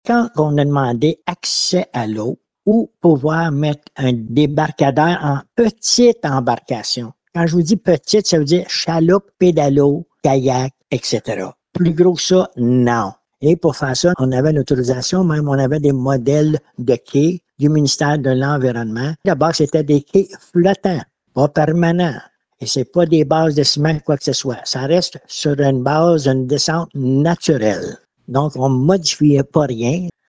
Quand on a demandé accès à l'eau ou pouvoir mettre un débarcadère en petite embarcation. Quand je vous dis petite, ça veut dire chaloupe, pédalo, kayak, etc. Plus gros que ça, non. Et pour faire ça, on avait l'autorisation, même on avait des modèles de quais du ministère de l'Environnement. D'abord, c'était des quais flottants, pas permanents. Et c'est pas des bases de ciment, quoi que ce soit. Ça reste sur une base, une descente naturelle. Donc, on ne modifiait pas rien.